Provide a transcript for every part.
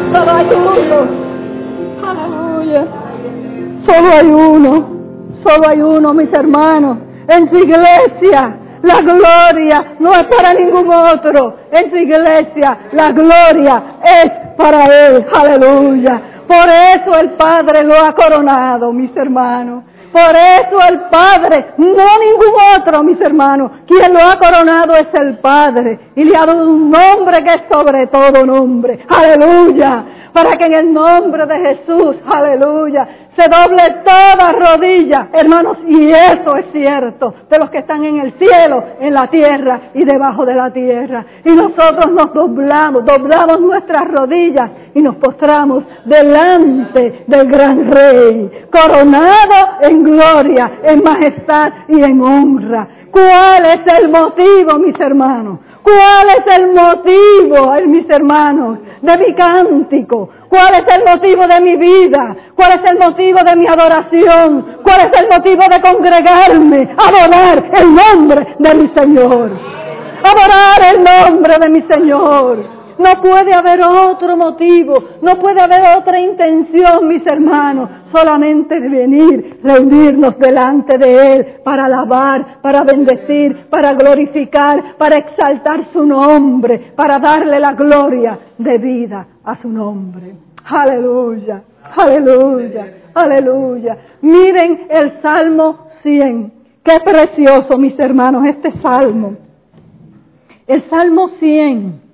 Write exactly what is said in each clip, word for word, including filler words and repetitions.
Solo hay uno. Aleluya. Solo hay uno. Solo hay uno, mis hermanos. En su iglesia, la gloria no es para ningún otro. En su iglesia, la gloria es para Él. Aleluya. Por eso el Padre lo ha coronado, mis hermanos. Por eso el Padre, no ningún otro, mis hermanos. Quien lo ha coronado es el Padre. Y le ha dado un nombre que es sobre todo nombre. Aleluya. Para que en el nombre de Jesús, aleluya, se doble toda rodilla, hermanos, y eso es cierto, de los que están en el cielo, en la tierra y debajo de la tierra. Y nosotros nos doblamos, doblamos nuestras rodillas y nos postramos delante del gran Rey, coronado en gloria, en majestad y en honra. ¿Cuál es el motivo, mis hermanos? ¿Cuál es el motivo, mis hermanos, de mi cántico? ¿Cuál es el motivo de mi vida? ¿Cuál es el motivo de mi adoración? ¿Cuál es el motivo de congregarme? Adorar el nombre de mi Señor. Adorar el nombre de mi Señor. No puede haber otro motivo, no puede haber otra intención, mis hermanos, solamente de venir, reunirnos delante de Él para alabar, para bendecir, para glorificar, para exaltar su nombre, para darle la gloria de vida a su nombre. Aleluya, aleluya, aleluya. Miren el Salmo cien, qué precioso, mis hermanos, este Salmo. El Salmo cien.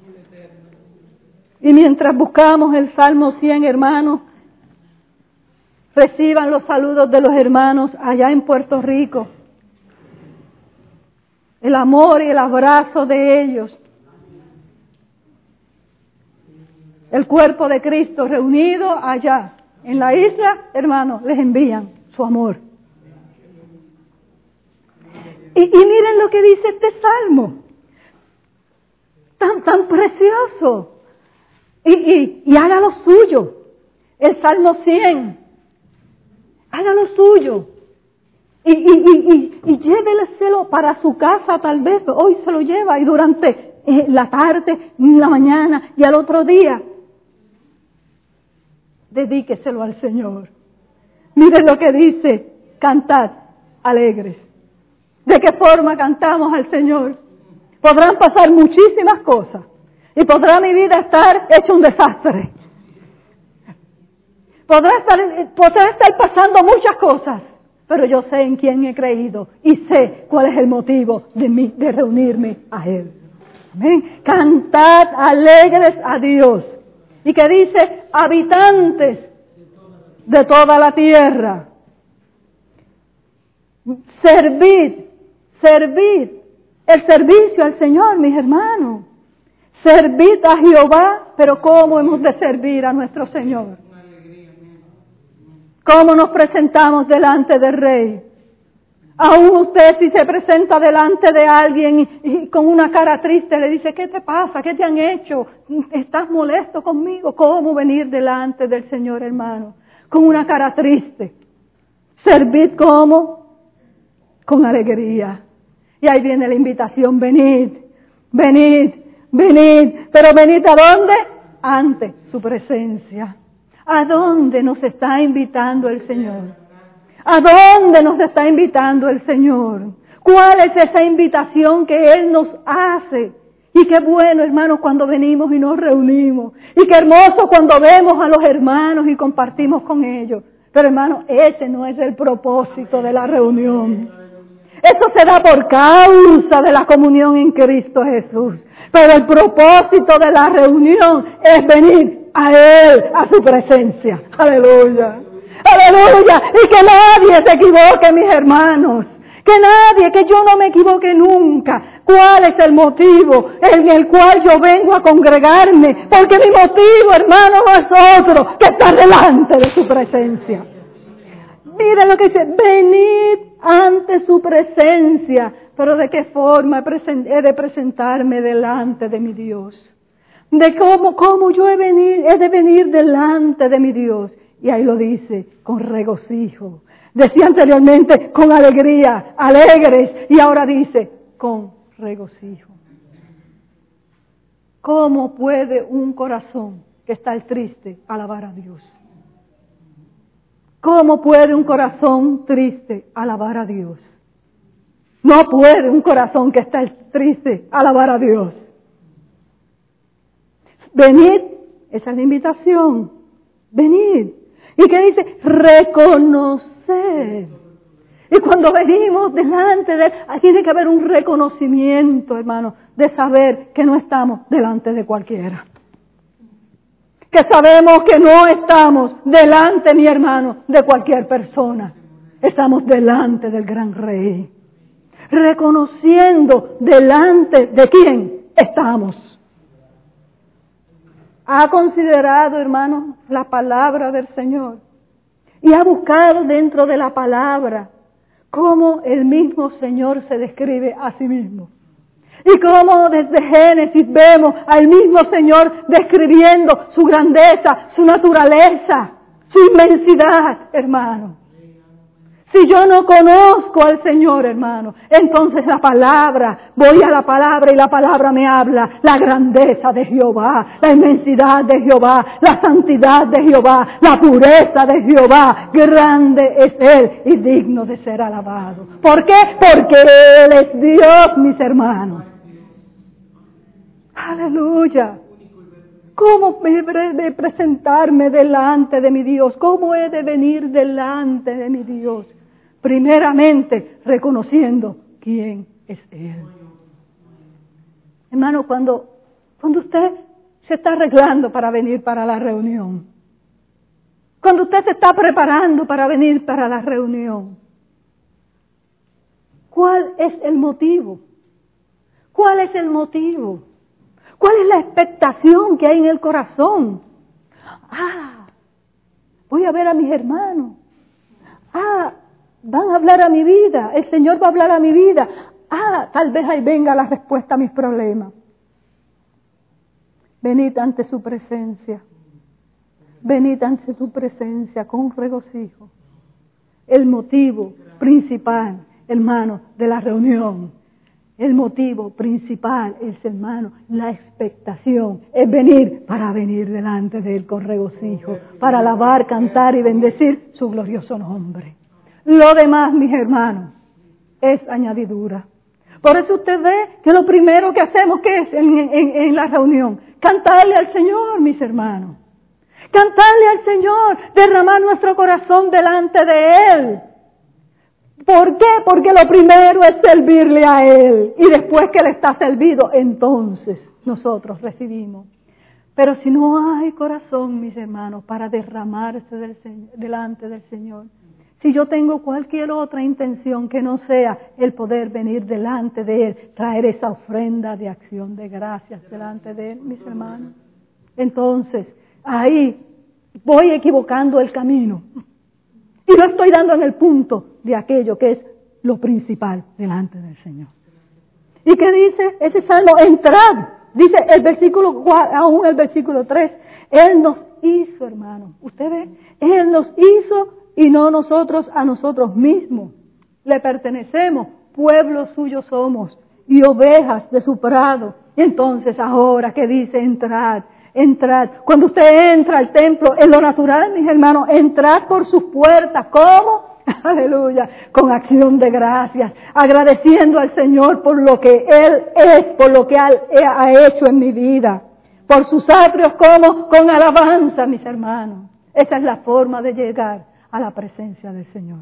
Y mientras buscamos el Salmo cien, hermanos, reciban los saludos de los hermanos allá en Puerto Rico. El amor y el abrazo de ellos. El cuerpo de Cristo reunido allá en la isla, hermanos, les envían su amor. Y, y miren lo que dice este Salmo. Tan, tan precioso. Y, y, y haga lo suyo, el Salmo cien, haga lo suyo, y, y, y, y, y lléveselo para su casa, tal vez, hoy se lo lleva, y durante eh, la tarde, la mañana, y al otro día, dedíqueselo al Señor. Miren lo que dice, cantad alegres. ¿De qué forma cantamos al Señor? Podrán pasar muchísimas cosas. Y podrá mi vida estar hecho un desastre. Podrá estar, podrá estar pasando muchas cosas, pero yo sé en quién he creído y sé cuál es el motivo de, mí, de reunirme a Él. Amén. Cantad alegres a Dios. Y que dice, habitantes de toda la tierra. Servid, servid. El servicio al Señor, mis hermanos. Servid a Jehová, pero ¿cómo hemos de servir a nuestro Señor? ¿Cómo nos presentamos delante del Rey? Aún usted si se presenta delante de alguien y, y con una cara triste le dice, ¿qué te pasa? ¿Qué te han hecho? ¿Estás molesto conmigo? ¿Cómo venir delante del Señor, hermano? Con una cara triste. Servid ¿cómo? Con alegría. Y ahí viene la invitación, venid, venid. Venid, pero venid ¿a dónde? Ante su presencia. ¿A dónde nos está invitando el Señor? ¿A dónde nos está invitando el Señor? ¿Cuál es esa invitación que Él nos hace? Y qué bueno, hermanos, cuando venimos y nos reunimos. Y qué hermoso cuando vemos a los hermanos y compartimos con ellos. Pero hermanos, ese no es el propósito de la reunión. Eso se da por causa de la comunión en Cristo Jesús. Pero el propósito de la reunión es venir a Él, a su presencia. Aleluya. Aleluya. Y que nadie se equivoque, mis hermanos. Que nadie, que yo no me equivoque nunca. ¿Cuál es el motivo en el cual yo vengo a congregarme? Porque mi motivo, hermano, no es otro que estar delante de su presencia. Mira lo que dice, venid ante su presencia. Pero ¿de qué forma he de presentarme delante de mi Dios? De cómo, cómo yo he, venir, he de venir delante de mi Dios. Y ahí lo dice, con regocijo. Decía anteriormente, con alegría, alegres. Y ahora dice, con regocijo. ¿Cómo puede un corazón que está triste alabar a Dios? ¿Cómo puede un corazón triste alabar a Dios? No puede un corazón que está triste alabar a Dios. Venid, esa es la invitación. Venid. ¿Y qué dice? Reconocer. Y cuando venimos delante de Él, tiene que haber un reconocimiento, hermano, de saber que no estamos delante de cualquiera. Que sabemos que no estamos delante, mi hermano, de cualquier persona. Estamos delante del gran Rey. Reconociendo delante de quién estamos. Ha considerado, hermano, la palabra del Señor. Y ha buscado dentro de la palabra cómo el mismo Señor se describe a sí mismo. Y cómo desde Génesis vemos al mismo Señor describiendo su grandeza, su naturaleza, su inmensidad, hermano. Si yo no conozco al Señor, hermano, entonces la palabra, voy a la palabra y la palabra me habla la grandeza de Jehová, la inmensidad de Jehová, la santidad de Jehová, la pureza de Jehová. Grande es Él y digno de ser alabado. ¿Por qué? Porque Él es Dios, mis hermanos. Aleluya. ¿Cómo he de presentarme delante de mi Dios? ¿Cómo he de venir delante de mi Dios? Primeramente, reconociendo quién es Él. Hermano, cuando, cuando usted se está arreglando para venir para la reunión, cuando usted se está preparando para venir para la reunión, ¿cuál es el motivo? ¿Cuál es el motivo? ¿Cuál es la expectación que hay en el corazón? Ah, voy a ver a mis hermanos. Ah, van a hablar a mi vida. El Señor va a hablar a mi vida. Ah, tal vez ahí venga la respuesta a mis problemas. Venid ante su presencia. Venid ante su presencia con regocijo. El motivo principal, hermano, de la reunión. El motivo principal es, hermano, la expectación. Es venir para venir delante de Él con regocijo. Para alabar, cantar y bendecir su glorioso nombre. Lo demás, mis hermanos, es añadidura. Por eso usted ve que lo primero que hacemos, ¿qué es en, en, en la reunión? Cantarle al Señor, mis hermanos. Cantarle al Señor, derramar nuestro corazón delante de Él. ¿Por qué? Porque lo primero es servirle a Él. Y después que Él está servido, entonces nosotros recibimos. Pero si no hay corazón, mis hermanos, para derramarse del, delante del Señor, si yo tengo cualquier otra intención que no sea el poder venir delante de Él, traer esa ofrenda de acción de gracias delante de Él, mis hermanos, entonces ahí voy equivocando el camino. Y no estoy dando en el punto de aquello que es lo principal delante del Señor. ¿Y qué dice ese salmo? Entrad. Dice el versículo, aún el versículo tres. Él nos hizo, hermano. ¿Usted ve? Él nos hizo y no nosotros a nosotros mismos. Le pertenecemos. Pueblo suyo somos. Y ovejas de su prado. Y entonces ahora que dice entrad. Entrad. Cuando usted entra al templo, en lo natural, mis hermanos, entrad por sus puertas. ¿Cómo? Aleluya. Con acción de gracias. Agradeciendo al Señor por lo que Él es, por lo que Él ha hecho en mi vida. Por sus atrios, ¿cómo? Con alabanza, mis hermanos. Esa es la forma de llegar a la presencia del Señor.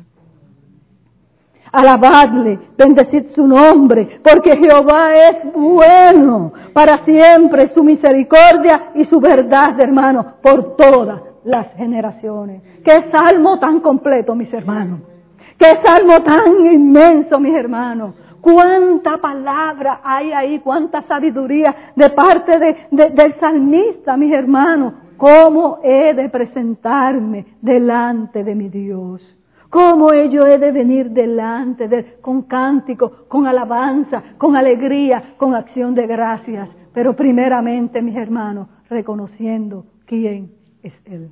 Alabadle, bendecid su nombre, porque Jehová es bueno, para siempre su misericordia y su verdad, hermanos, por todas las generaciones. Qué salmo tan completo, mis hermanos. Qué salmo tan inmenso, mis hermanos. Cuánta palabra hay ahí, cuánta sabiduría de parte de, de, del salmista, mis hermanos. ¿Cómo he de presentarme delante de mi Dios? ¿Cómo yo he de venir delante de Él con cántico, con alabanza, con alegría, con acción de gracias? Pero primeramente, mis hermanos, reconociendo quién es Él.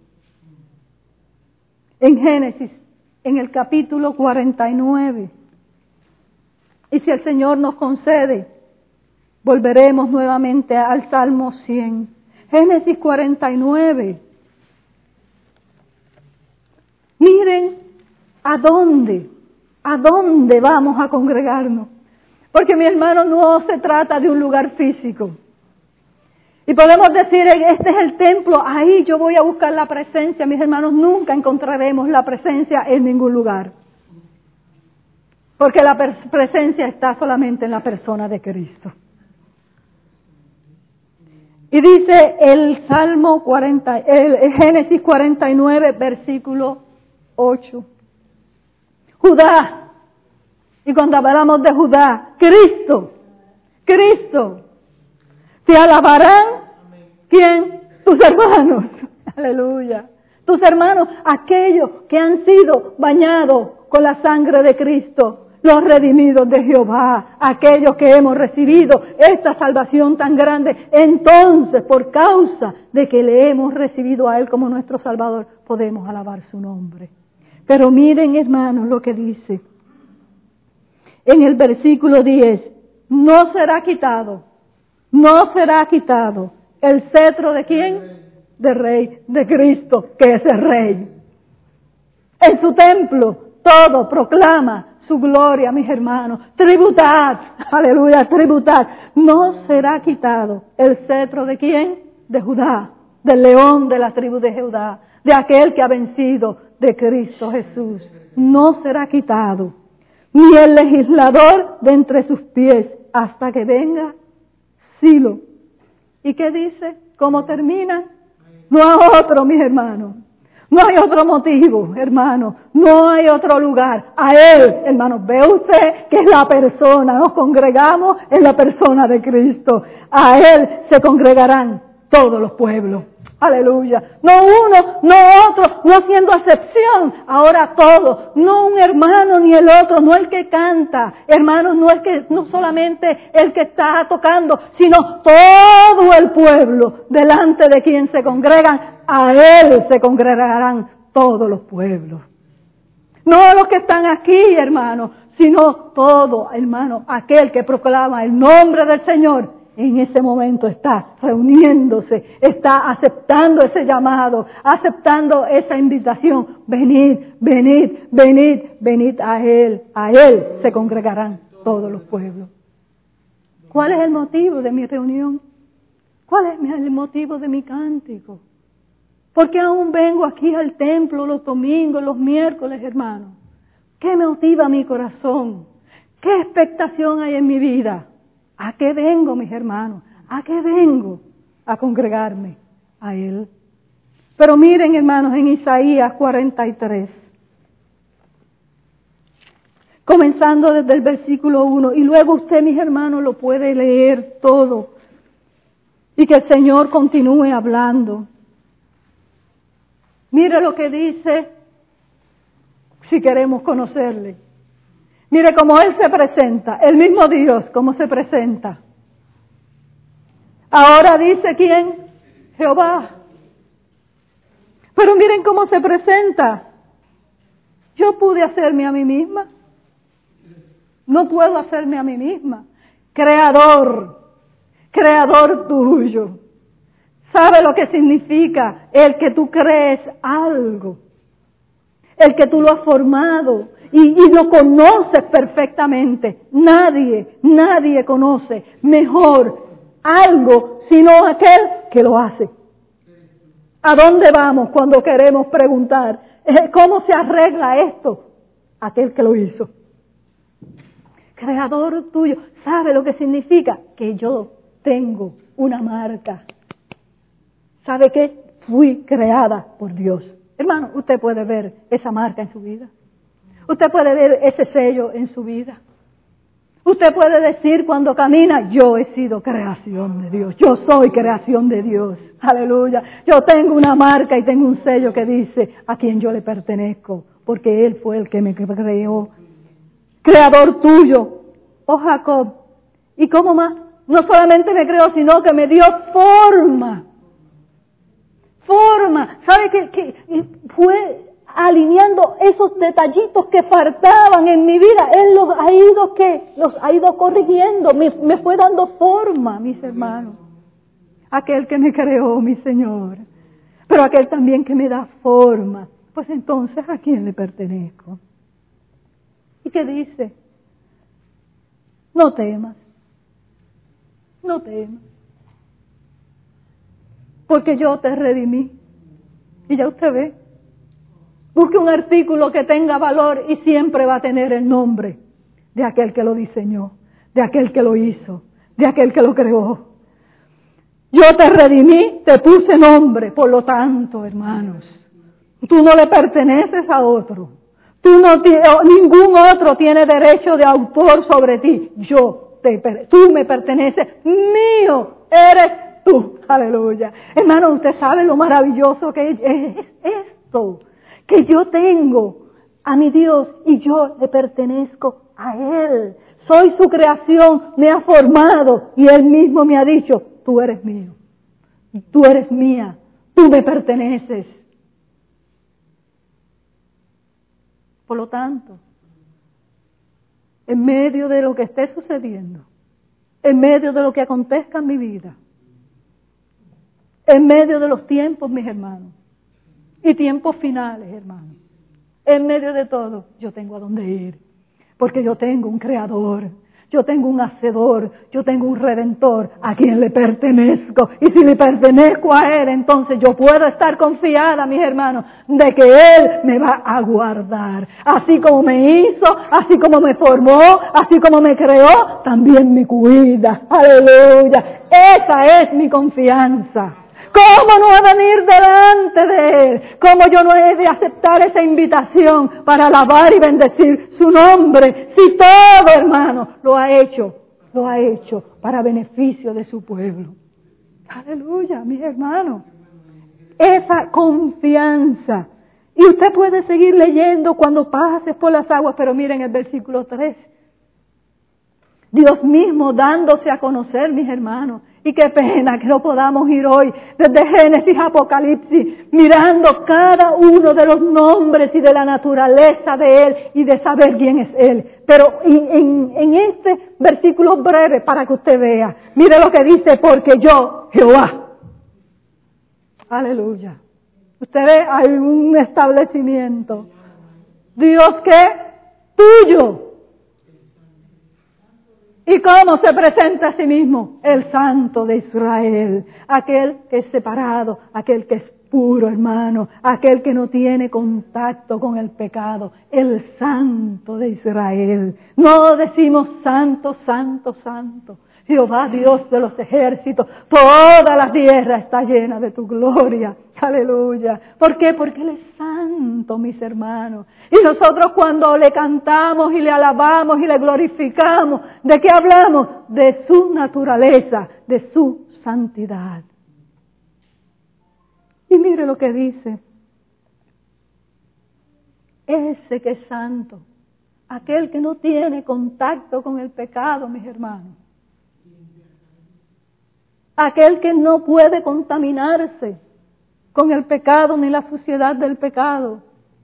En Génesis, en el capítulo cuarenta y nueve, y si el Señor nos concede, volveremos nuevamente al Salmo cien. Génesis cuarenta y nueve. Miren a dónde, a dónde vamos a congregarnos. Porque, mi hermano, no se trata de un lugar físico. Y podemos decir, este es el templo, ahí yo voy a buscar la presencia. Mis hermanos, nunca encontraremos la presencia en ningún lugar. Porque la presencia está solamente en la persona de Cristo. Y dice el Salmo cuarenta, el Génesis cuarenta y nueve, versículo ocho. Judá. Y cuando hablamos de Judá, Cristo, Cristo, te alabarán, ¿quién? Tus hermanos, aleluya, tus hermanos, aquellos que han sido bañados con la sangre de Cristo, los redimidos de Jehová, aquellos que hemos recibido esta salvación tan grande, entonces por causa de que le hemos recibido a Él como nuestro Salvador, podemos alabar su nombre. Pero miren, hermanos, lo que dice en el versículo diez, no será quitado, no será quitado el cetro de quién, de Rey, de Cristo, que es el Rey. En su templo todo proclama su gloria, mis hermanos. Tributad, aleluya, tributad. No será quitado el cetro de quién, de Judá, del león de la tribu de Judá, de aquel que ha vencido, de Cristo Jesús. No será quitado ni el legislador de entre sus pies, hasta que venga Silo. ¿Y qué dice? ¿Cómo termina? No hay otro, mis hermanos. No hay otro motivo, hermano. No hay otro lugar. A Él, hermano, ve usted que es la persona. Nos congregamos en la persona de Cristo. A Él se congregarán todos los pueblos. Aleluya. No uno, no otro, no haciendo acepción. Ahora todos. No un hermano ni el otro, no el que canta. Hermanos, no es que, no solamente el que está tocando, sino todo el pueblo delante de quien se congregan. A Él se congregarán todos los pueblos. No los que están aquí, hermanos, sino todo, hermano, aquel que proclama el nombre del Señor. En ese momento está reuniéndose, está aceptando ese llamado, aceptando esa invitación. Venid, venid, venid, venid a Él. A Él se congregarán todos los pueblos. ¿Cuál es el motivo de mi reunión? ¿Cuál es el motivo de mi cántico? ¿Por qué aún vengo aquí al templo los domingos, los miércoles, hermano? ¿Qué me motiva mi corazón? ¿Qué expectación hay en mi vida? ¿A qué vengo, mis hermanos? ¿A qué vengo? A congregarme a Él. Pero miren, hermanos, en Isaías cuarenta y tres, comenzando desde el versículo uno, y luego usted, mis hermanos, lo puede leer todo, y que el Señor continúe hablando. Mire lo que dice, si queremos conocerle. Mire cómo Él se presenta, el mismo Dios, cómo se presenta. Ahora dice ¿quién? Jehová. Pero miren cómo se presenta. Yo pude hacerme a mí misma. No puedo hacerme a mí misma. Creador, creador tuyo. ¿Sabe lo que significa el que tú crees algo? El que tú lo has formado. Y, y lo conoces perfectamente. Nadie, nadie conoce mejor algo sino aquel que lo hace. ¿A dónde vamos cuando queremos preguntar cómo se arregla esto? Aquel que lo hizo. Creador tuyo. ¿Sabe lo que significa? Que yo tengo una marca. ¿Sabe qué? Fui creada por Dios. Hermano, usted puede ver esa marca en su vida. Usted puede ver ese sello en su vida. Usted puede decir cuando camina, yo he sido creación de Dios. Yo soy creación de Dios. Aleluya. Yo tengo una marca y tengo un sello que dice a quien yo le pertenezco. Porque Él fue el que me creó. Creador tuyo, oh Jacob. ¿Y cómo más? No solamente me creó, sino que me dio forma. Forma. ¿Sabe qué? Que fue alineando esos detallitos que faltaban en mi vida. Él los ha ido, ¿qué? Los ha ido corrigiendo. Me, me fue dando forma, mis hermanos. aquel que me creó, mi Señor, pero aquel también que me da forma. Pues entonces, ¿a quién le pertenezco? ¿Y qué dice? No temas, no temas, porque yo te redimí. Y ya usted ve, busque un artículo que tenga valor y siempre va a tener el nombre de aquel que lo diseñó, de aquel que lo hizo, de aquel que lo creó. Yo te redimí, te puse nombre, por lo tanto, hermanos, tú no le perteneces a otro. Tú no, ningún otro tiene derecho de autor sobre ti. Yo, te, tú me perteneces, mío eres tú. Aleluya. Hermano, usted sabe lo maravilloso que es esto, que yo tengo a mi Dios y yo le pertenezco a Él. Soy su creación, me ha formado y Él mismo me ha dicho, tú eres mío, tú eres mía, tú me perteneces. Por lo tanto, en medio de lo que esté sucediendo, en medio de lo que acontezca en mi vida, en medio de los tiempos, mis hermanos, y tiempos finales, hermanos, en medio de todo, yo tengo a dónde ir, porque yo tengo un creador, yo tengo un hacedor, yo tengo un redentor a quien le pertenezco. Y si le pertenezco a Él, entonces yo puedo estar confiada, mis hermanos, de que Él me va a guardar. Así como me hizo, así como me formó, así como me creó, también me cuida. Aleluya. Esa es mi confianza. ¿Cómo no he de venir delante de Él? ¿Cómo yo no he de aceptar esa invitación para alabar y bendecir su nombre? Si todo, hermano, lo ha hecho, lo ha hecho para beneficio de su pueblo. Aleluya, mis hermanos. Esa confianza. Y usted puede seguir leyendo cuando pases por las aguas, pero miren el versículo tres. Dios mismo dándose a conocer, mis hermanos. Y qué pena que no podamos ir hoy desde Génesis a Apocalipsis mirando cada uno de los nombres y de la naturaleza de Él y de saber quién es Él. Pero en, en, en este versículo breve para que usted vea, mire lo que dice, porque yo, Jehová. Aleluya. Usted ve, hay un establecimiento. Dios que tuyo. ¿Y cómo se presenta a sí mismo? El Santo de Israel, aquel que es separado, aquel que es puro, hermano, aquel que no tiene contacto con el pecado, el Santo de Israel. No decimos santo, santo, santo. Jehová Dios de los ejércitos, toda la tierra está llena de tu gloria. Aleluya. ¿Por qué? Porque Él es santo, mis hermanos. Y nosotros cuando le cantamos y le alabamos y le glorificamos, ¿de qué hablamos? De su naturaleza, de su santidad. Y mire lo que dice. Ese que es santo, aquel que no tiene contacto con el pecado, mis hermanos. Aquel que no puede contaminarse con el pecado ni la suciedad del pecado.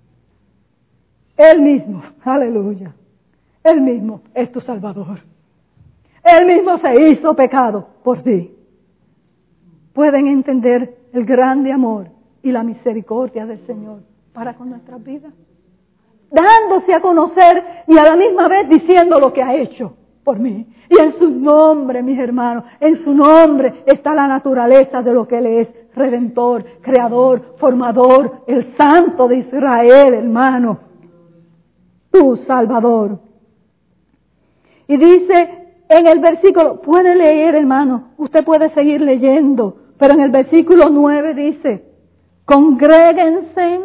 Él mismo, aleluya, Él mismo es tu Salvador. Él mismo se hizo pecado por ti. Pueden entender el grande amor y la misericordia del Señor para con nuestras vidas. Dándose a conocer y a la misma vez diciendo lo que ha hecho por mí. Y en su nombre, mis hermanos, en su nombre está la naturaleza de lo que Él es, Redentor, Creador, Formador, el Santo de Israel, hermano, tu Salvador. Y dice en el versículo, puede leer, hermano, usted puede seguir leyendo, pero en el versículo nueve dice, congréguense,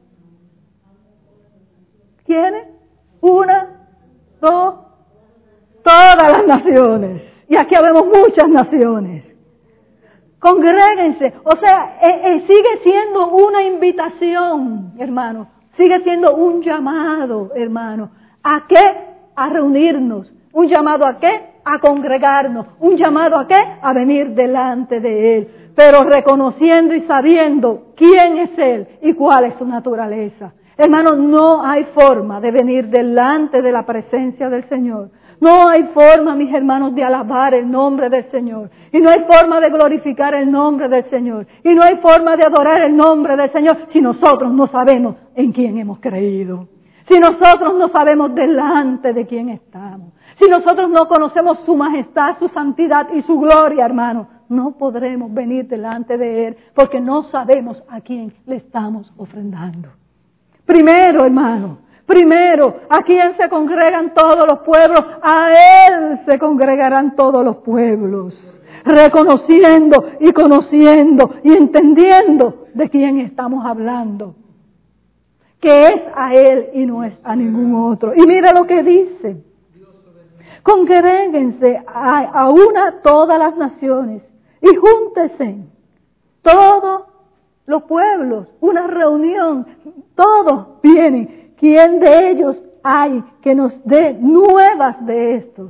¿quiénes? Una, dos, todas las naciones. Y aquí vemos muchas naciones. Congréguense. O sea, eh, eh, sigue siendo una invitación, hermano. Sigue siendo un llamado, hermano. ¿A qué? A reunirnos. ¿Un llamado a qué? A congregarnos. ¿Un llamado a qué? A venir delante de Él. Pero reconociendo y sabiendo quién es Él y cuál es su naturaleza. Hermanos, no hay forma de venir delante de la presencia del Señor. No hay forma, mis hermanos, de alabar el nombre del Señor. Y no hay forma de glorificar el nombre del Señor. Y no hay forma de adorar el nombre del Señor si nosotros no sabemos en quién hemos creído. Si nosotros no sabemos delante de quién estamos. Si nosotros no conocemos su majestad, su santidad y su gloria, hermano, no podremos venir delante de Él porque no sabemos a quién le estamos ofrendando. Primero, hermano, primero, ¿a quién se congregan todos los pueblos? A Él se congregarán todos los pueblos, reconociendo y conociendo y entendiendo de quién estamos hablando, que es a Él y no es a ningún otro. Y mira lo que dice: congréguense a, a una todas las naciones y júntense todos los pueblos, una reunión, todos vienen. ¿Quién de ellos hay que nos dé nuevas de esto?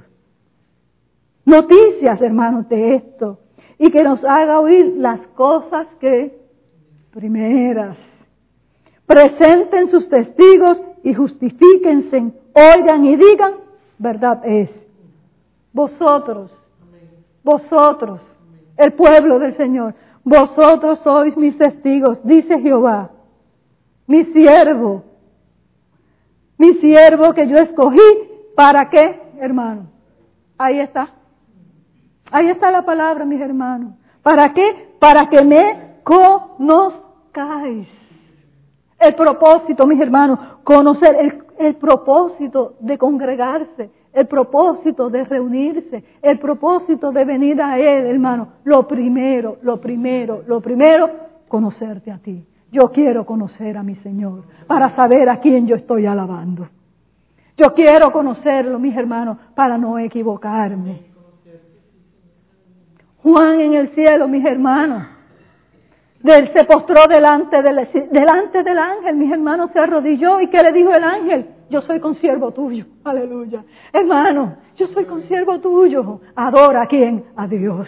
Noticias, hermanos, de esto. Y que nos haga oír las cosas que primeras. Presenten sus testigos y justifíquense. Oigan y digan, verdad es. Vosotros, vosotros, el pueblo del Señor, vosotros sois mis testigos, dice Jehová, mi siervo, mi siervo que yo escogí, ¿para qué, hermano? Ahí está, ahí está la palabra, mis hermanos. ¿Para qué? Para que me conozcáis. El propósito, mis hermanos, conocer el, el propósito de congregarse, el propósito de reunirse, el propósito de venir a Él, hermano. Lo primero, lo primero, lo primero, conocerte a ti. Yo quiero conocer a mi Señor para saber a quién yo estoy alabando. Yo quiero conocerlo, mis hermanos, para no equivocarme. Juan en el cielo, mis hermanos, él se postró delante del, delante del ángel, mis hermanos, se arrodilló. ¿Y qué le dijo el ángel? Yo soy consiervo tuyo, aleluya. Hermano, yo soy consiervo tuyo. Adora a quién, a Dios.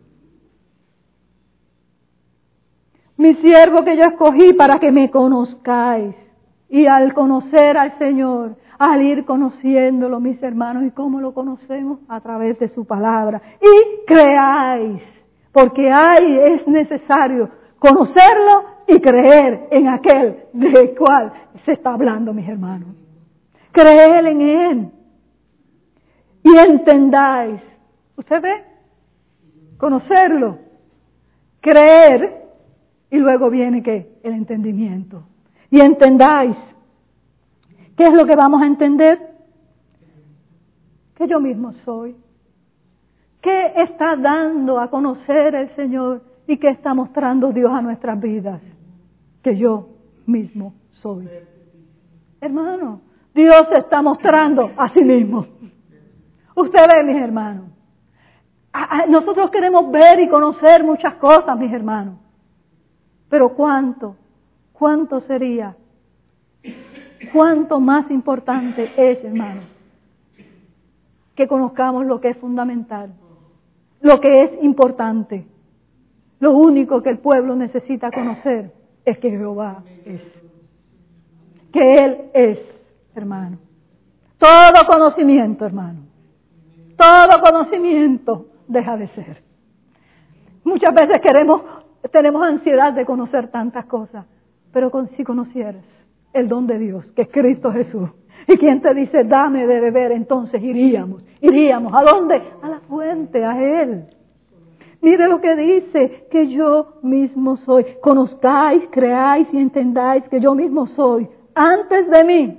Mi siervo que yo escogí para que me conozcáis. Y al conocer al Señor, al ir conociéndolo, mis hermanos, ¿y cómo lo conocemos? A través de su palabra. Y creáis, porque ahí es necesario conocerlo y creer en aquel del cual se está hablando, mis hermanos. Creer en Él. Y entendáis. ¿Usted ve? Conocerlo. Creer. Y luego viene ¿qué? El entendimiento. Y entendáis. ¿Qué es lo que vamos a entender? Que yo mismo soy. ¿Qué está dando a conocer el Señor? ¿Y qué está mostrando Dios a nuestras vidas? Que yo mismo soy. Hermano, Dios se está mostrando a sí mismo. Usted ve, mis hermanos. Nosotros queremos ver y conocer muchas cosas, mis hermanos. Pero ¿cuánto? ¿Cuánto sería? ¿Cuánto más importante es, hermano? Que conozcamos lo que es fundamental, lo que es importante. Lo único que el pueblo necesita conocer es que Jehová es. Que Él es, hermano. Todo conocimiento, hermano. Todo conocimiento deja de ser. Muchas veces queremos, tenemos ansiedad de conocer tantas cosas, pero si conocieras el don de Dios, que es Cristo Jesús, y quien te dice, dame de beber, entonces iríamos, iríamos, ¿a dónde? A la fuente, a Él. Mire lo que dice, que yo mismo soy. Conozcáis, creáis y entendáis que yo mismo soy. Antes de mí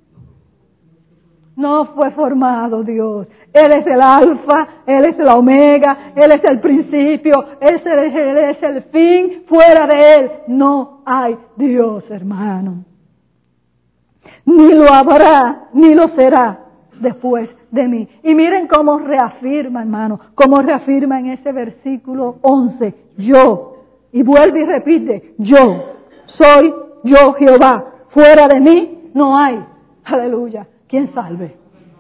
no fue formado Dios. Él es el alfa, Él es la omega, Él es el principio, Él es el, Él es el fin. Fuera de Él no hay Dios, hermano. Ni lo habrá, ni lo será después de mí. Y miren cómo reafirma, hermano, cómo reafirma en ese versículo once, yo, y vuelve y repite, yo, soy yo Jehová, fuera de mí no hay, aleluya, quien salve.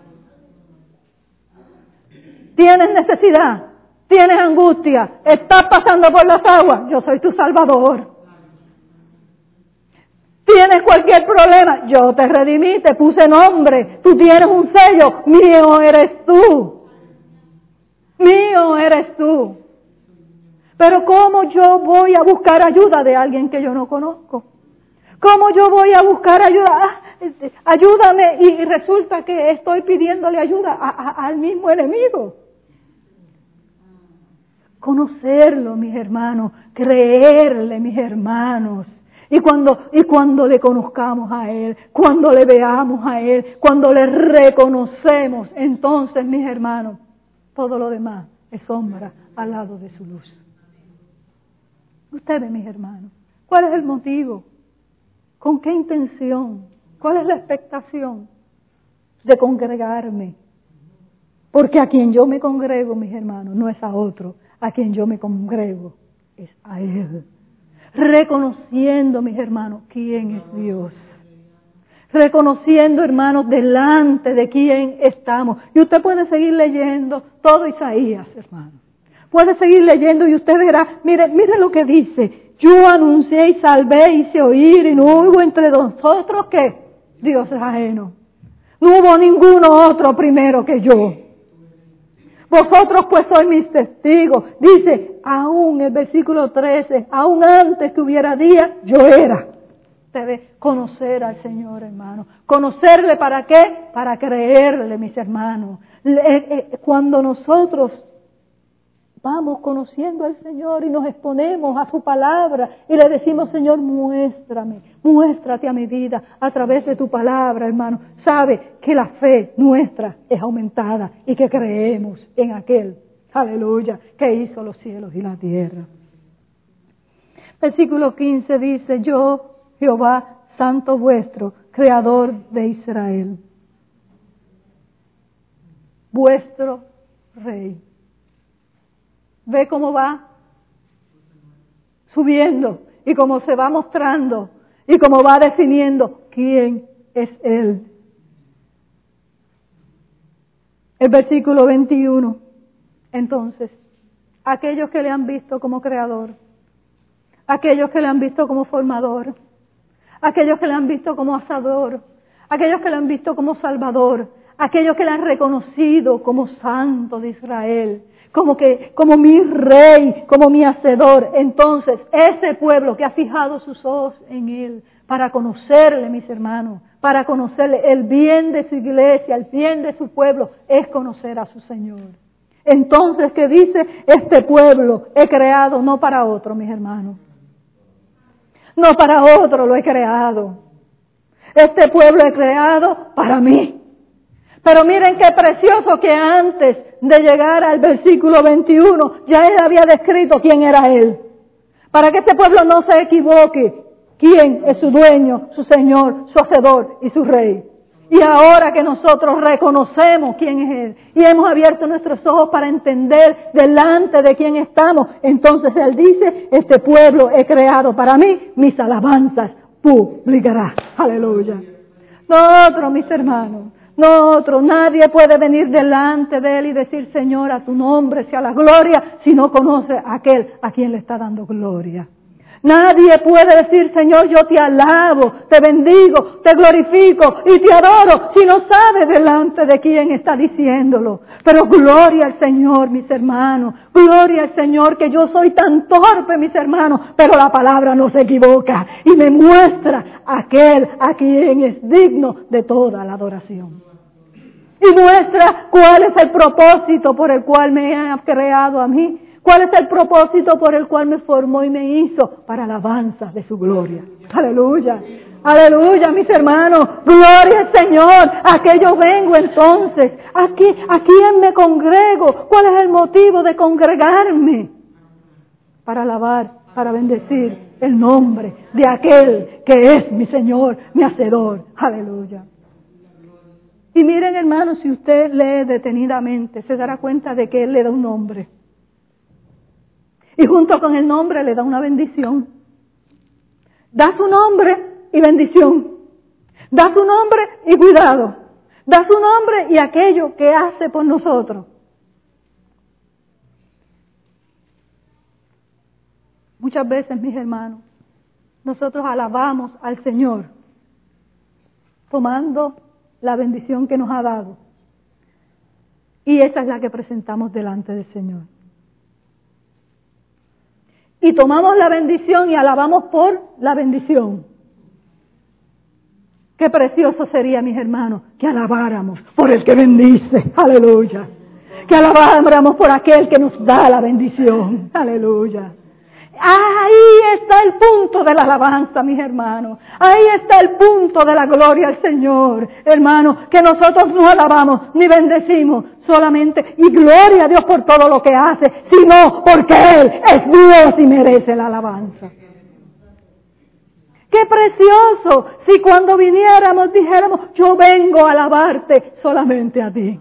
¿Tienes necesidad? ¿Tienes angustia? ¿Estás pasando por las aguas? Yo soy tu Salvador. tienes cualquier problema, yo te redimí, te puse nombre, tú tienes un sello, mío eres tú. Mío eres tú. Pero ¿cómo yo voy a buscar ayuda de alguien que yo no conozco? ¿Cómo yo voy a buscar ayuda? Ah, este, ayúdame, y resulta que estoy pidiéndole ayuda a, a, al mismo enemigo. Conocerlo, mis hermanos, creerle, mis hermanos. Y cuando, y cuando le conozcamos a Él, cuando le veamos a Él, cuando le reconocemos, entonces, mis hermanos, todo lo demás es sombra al lado de su luz. Ustedes, mis hermanos, ¿cuál es el motivo? ¿Con qué intención? ¿Cuál es la expectación de congregarme? Porque a quien yo me congrego, mis hermanos, no es a otro. A quien yo me congrego es a Él. Reconociendo, mis hermanos, quién es Dios. Reconociendo, hermanos, delante de quién estamos. Y usted puede seguir leyendo todo Isaías, hermano. Puede seguir leyendo y usted verá, mire, mire lo que dice. Yo anuncié y salvé, hice oír, y no hubo entre nosotros que Dios es ajeno. No hubo ninguno otro primero que yo. Vosotros pues sois mis testigos. Dice, aún el versículo trece, aún antes que hubiera día, yo era. Debe conocer al Señor, hermano. ¿Conocerle para qué? Para creerle, mis hermanos. Cuando nosotros vamos conociendo al Señor y nos exponemos a su palabra y le decimos, Señor, muéstrame, muéstrate a mi vida a través de tu palabra, hermano. Sabe que la fe nuestra es aumentada y que creemos en aquel, aleluya, que hizo los cielos y la tierra. Versículo quince dice, yo, Jehová, santo vuestro, creador de Israel, vuestro rey. Ve cómo va subiendo y cómo se va mostrando y cómo va definiendo quién es Él. El versículo veintiuno. Entonces, aquellos que le han visto como creador, aquellos que le han visto como formador, aquellos que le han visto como hacedor, aquellos que le han visto como salvador, aquellos que le han reconocido como santo de Israel, como que, como mi rey, como mi hacedor. Entonces, ese pueblo que ha fijado sus ojos en Él, para conocerle, mis hermanos, para conocerle el bien de su iglesia, el bien de su pueblo, es conocer a su Señor. Entonces, ¿qué dice? Este pueblo he creado no para otro, mis hermanos. No para otro lo he creado. Este pueblo he creado para mí. Pero miren qué precioso que antes de llegar al versículo veintiuno, ya él había descrito quién era él. Para que este pueblo no se equivoque, quién es su dueño, su Señor, su hacedor y su rey. Y ahora que nosotros reconocemos quién es Él y hemos abierto nuestros ojos para entender delante de quién estamos, entonces Él dice, este pueblo he creado para mí, mis alabanzas publicará. Aleluya. Nosotros, mis hermanos, nosotros, nadie puede venir delante de Él y decir, Señor, a tu nombre sea la gloria, si no conoce a aquel a quien le está dando gloria. Nadie puede decir, Señor, yo te alabo, te bendigo, te glorifico y te adoro, si no sabe delante de quién está diciéndolo. Pero gloria al Señor, mis hermanos, gloria al Señor, que yo soy tan torpe, mis hermanos, pero la palabra no se equivoca y me muestra aquel a quien es digno de toda la adoración. Y muestra cuál es el propósito por el cual me ha creado a mí. ¿Cuál es el propósito por el cual me formó y me hizo? Para alabanza de su gloria. Aleluya. Aleluya, mis hermanos. Gloria al Señor. ¿A qué yo vengo entonces? ¿A, qué, ¿A quién me congrego? ¿Cuál es el motivo de congregarme? Para alabar, para bendecir el nombre de aquel que es mi Señor, mi hacedor. Aleluya. Y miren, hermanos, si usted lee detenidamente, se dará cuenta de que Él le da un nombre. Y junto con el nombre le da una bendición. Da su nombre y bendición. Da su nombre y cuidado. Da su nombre y aquello que hace por nosotros. Muchas veces, mis hermanos, nosotros alabamos al Señor, tomando la bendición que nos ha dado. Y esa es la que presentamos delante del Señor. Y tomamos la bendición y alabamos por la bendición. Qué precioso sería, mis hermanos, que alabáramos por el que bendice. Aleluya. Que alabáramos por aquel que nos da la bendición. Aleluya. Ahí está el punto de la alabanza, mis hermanos. Ahí está el punto de la gloria al Señor, hermanos, que nosotros no alabamos ni bendecimos solamente y gloria a Dios por todo lo que hace, sino porque Él es Dios y merece la alabanza. ¡Qué precioso! Si cuando viniéramos dijéramos, yo vengo a alabarte solamente a ti.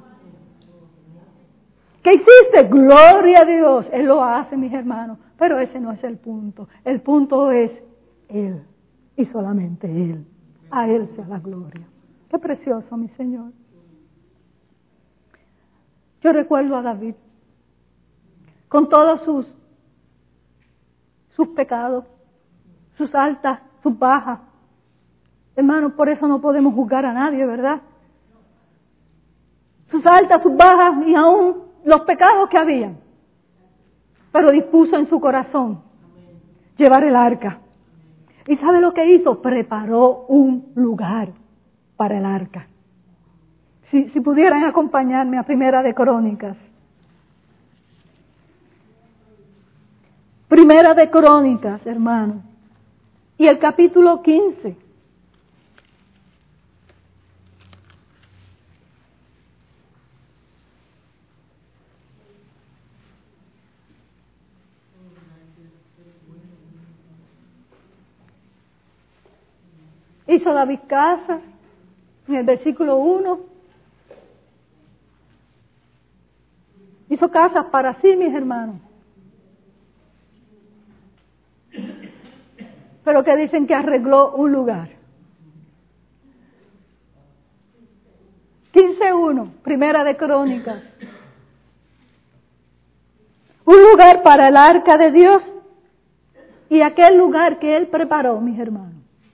¿Qué hiciste? Gloria a Dios. Él lo hace, mis hermanos. Pero ese no es el punto. El punto es Él. Y solamente Él. A Él sea la gloria. Qué precioso, mi Señor. Yo recuerdo a David. Con todos sus, sus pecados. Sus altas, sus bajas. Hermanos, por eso no podemos juzgar a nadie, ¿verdad? Sus altas, sus bajas y aún los pecados que habían, pero dispuso en su corazón llevar el arca. ¿Y sabe lo que hizo? Preparó un lugar para el arca. Si, si pudieran acompañarme a Primera de Crónicas. Primera de Crónicas, hermanos. Y el capítulo quince. Hizo David casa, en el versículo uno. Hizo casas para sí, mis hermanos. Pero que dicen que arregló un lugar. quince uno, Primera de Crónicas. Un lugar para el arca de Dios y aquel lugar que Él preparó, mis hermanos.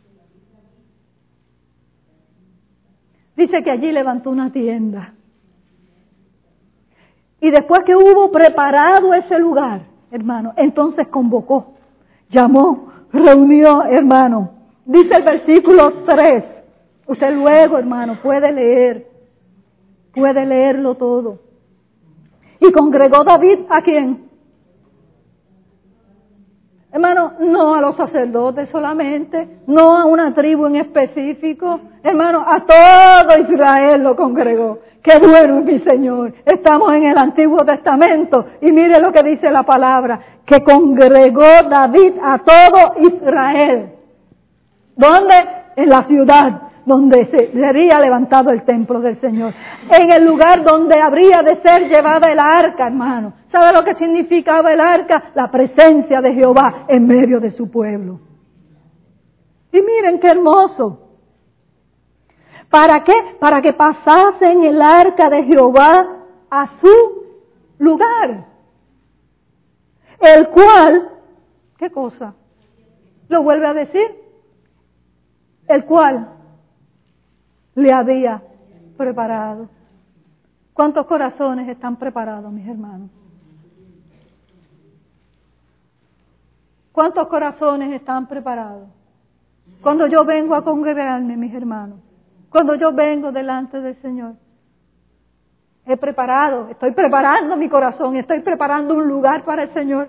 Dice que allí levantó una tienda. Y después que hubo preparado ese lugar, hermano, entonces convocó, llamó, reunió, hermano. Dice el versículo tres. Usted luego, hermano, puede leer, puede leerlo todo. Y congregó David, ¿a quién? Hermano, no a los sacerdotes solamente, no a una tribu en específico, hermano, a todo Israel lo congregó. ¡Qué bueno, mi Señor! Estamos en el Antiguo Testamento y mire lo que dice la palabra, que congregó David a todo Israel. ¿Dónde? En la ciudad donde se sería levantado el templo del Señor. En el lugar donde habría de ser llevada el arca, hermano. ¿Sabe lo que significaba el arca? La presencia de Jehová en medio de su pueblo. Y miren qué hermoso. ¿Para qué? Para que pasasen el arca de Jehová a su lugar. El cual, ¿qué cosa? ¿Lo vuelve a decir? El cual le había preparado. ¿Cuántos corazones están preparados, mis hermanos? ¿Cuántos corazones están preparados? Cuando yo vengo a congregarme, mis hermanos, cuando yo vengo delante del Señor, he preparado, estoy preparando mi corazón, estoy preparando un lugar para el Señor.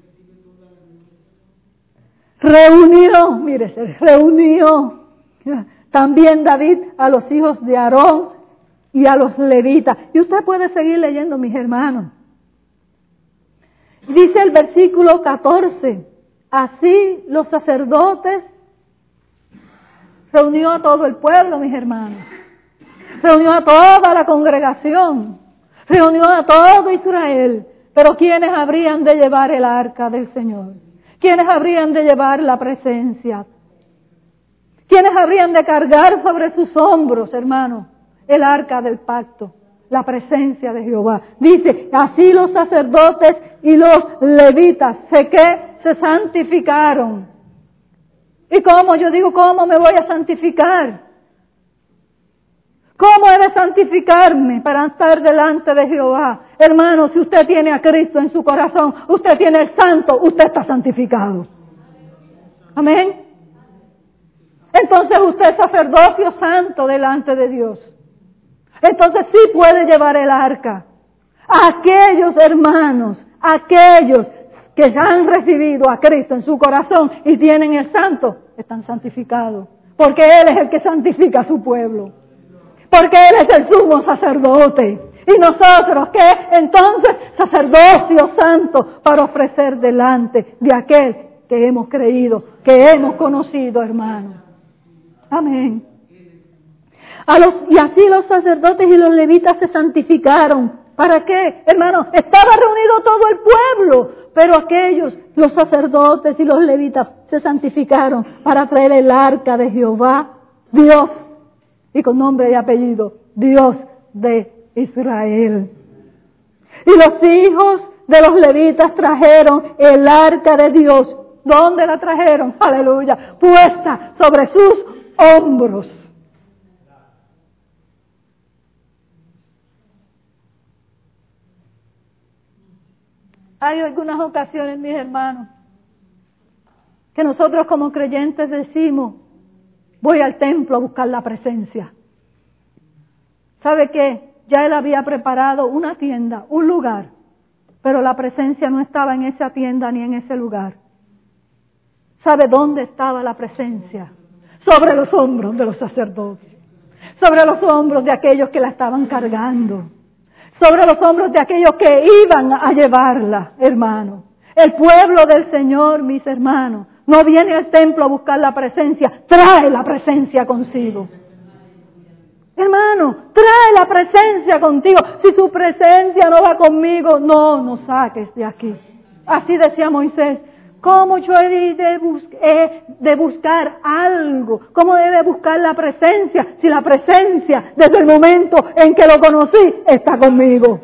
Reunió, mire, se reunió también David a los hijos de Aarón y a los levitas. Y usted puede seguir leyendo, mis hermanos. Dice el versículo catorce, así los sacerdotes reunió a todo el pueblo, mis hermanos. Reunió a toda la congregación. Reunió a todo Israel. Pero ¿quiénes habrían de llevar el arca del Señor? ¿Quiénes habrían de llevar la presencia? ¿Quiénes habrían de cargar sobre sus hombros, hermanos, el arca del pacto? La presencia de Jehová. Dice, así los sacerdotes y los levitas, sé que se santificaron. ¿Y cómo? Yo digo, ¿cómo me voy a santificar? ¿Cómo he de santificarme para estar delante de Jehová? Hermano, si usted tiene a Cristo en su corazón, usted tiene el santo, usted está santificado. Amén. Entonces usted es sacerdocio santo delante de Dios. Entonces sí puede llevar el arca. Aquellos hermanos, aquellos que han recibido a Cristo en su corazón y tienen el santo, están santificados. Porque Él es el que santifica a su pueblo. Porque Él es el sumo sacerdote. Y nosotros, ¿qué? Entonces, sacerdocio santo para ofrecer delante de aquel que hemos creído, que hemos conocido, hermano. Amén. A los, y así los sacerdotes y los levitas se santificaron. ¿Para qué? Hermano, estaba reunido todo el pueblo, pero aquellos, los sacerdotes y los levitas, se santificaron para traer el arca de Jehová, Dios, y con nombre y apellido, Dios de Israel. Y los hijos de los levitas trajeron el arca de Dios. ¿Dónde la trajeron? Aleluya. Puesta sobre sus hombros. Hay algunas ocasiones, mis hermanos, que nosotros como creyentes decimos, voy al templo a buscar la presencia. ¿Sabe qué? Ya Él había preparado una tienda, un lugar, pero la presencia no estaba en esa tienda ni en ese lugar. ¿Sabe dónde estaba la presencia? Sobre los hombros de los sacerdotes, sobre los hombros de aquellos que la estaban cargando, sobre los hombros de aquellos que iban a llevarla, hermano. El pueblo del Señor, mis hermanos, no viene al templo a buscar la presencia, trae la presencia consigo. Hermano, trae la presencia contigo. Si su presencia no va conmigo, no nos saques de aquí. Así decía Moisés. ¿Cómo yo he de, bus- he de buscar algo? ¿Cómo he de buscar la presencia? Si la presencia, desde el momento en que lo conocí, está conmigo.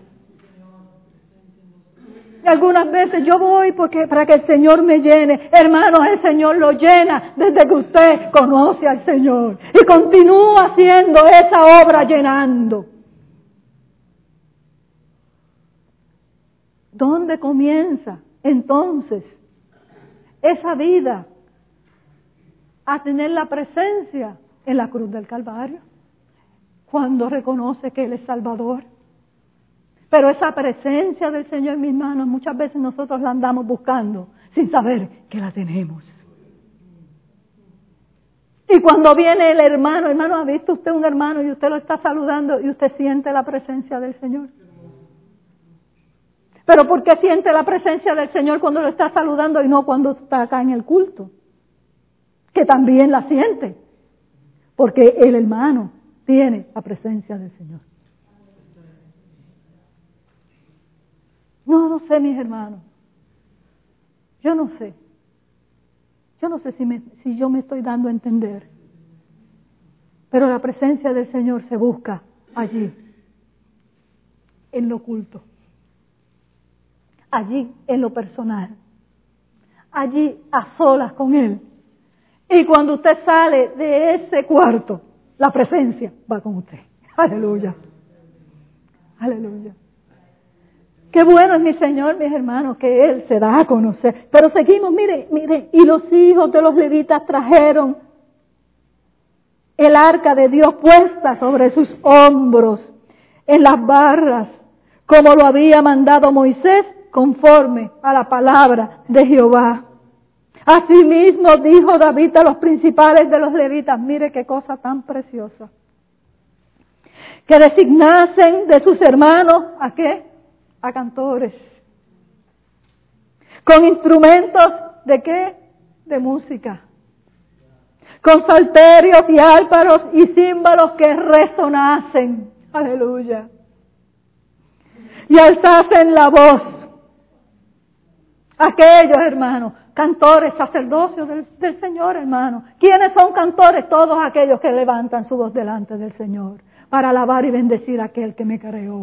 Y algunas veces yo voy porque para que el Señor me llene. Hermanos, el Señor lo llena desde que usted conoce al Señor. Y continúa haciendo esa obra llenando. ¿Dónde comienza entonces esa vida a tener la presencia? En la cruz del Calvario, cuando reconoce que Él es Salvador. Pero esa presencia del Señor, mis hermanos, muchas veces nosotros la andamos buscando sin saber que la tenemos. Y cuando viene el hermano, hermano, ¿ha visto usted un hermano y usted lo está saludando y usted siente la presencia del Señor? Pero ¿por qué siente la presencia del Señor cuando lo está saludando y no cuando está acá en el culto? Que también la siente. Porque el hermano tiene la presencia del Señor. No, no sé, mis hermanos. Yo no sé. Yo no sé si, me, si yo me estoy dando a entender. Pero la presencia del Señor se busca allí, en lo oculto. Allí, en lo personal. Allí, a solas con Él. Y cuando usted sale de ese cuarto, la presencia va con usted. Aleluya. Aleluya. Qué bueno es mi Señor, mis hermanos, que Él se da a conocer. Pero seguimos, mire, mire, y los hijos de los levitas trajeron el arca de Dios puesta sobre sus hombros, en las barras, como lo había mandado Moisés, conforme a la palabra de Jehová. Asimismo dijo David a los principales de los levitas, mire qué cosa tan preciosa, que designasen de sus hermanos, ¿a qué? A cantores, con instrumentos de qué? De música, con salterios y álparos y címbalos que resonasen, aleluya, y alzasen la voz. Aquellos hermanos, cantores, sacerdocios del, del Señor, hermanos. ¿Quiénes son cantores? Todos aquellos que levantan su voz delante del Señor para alabar y bendecir a aquel que me creó.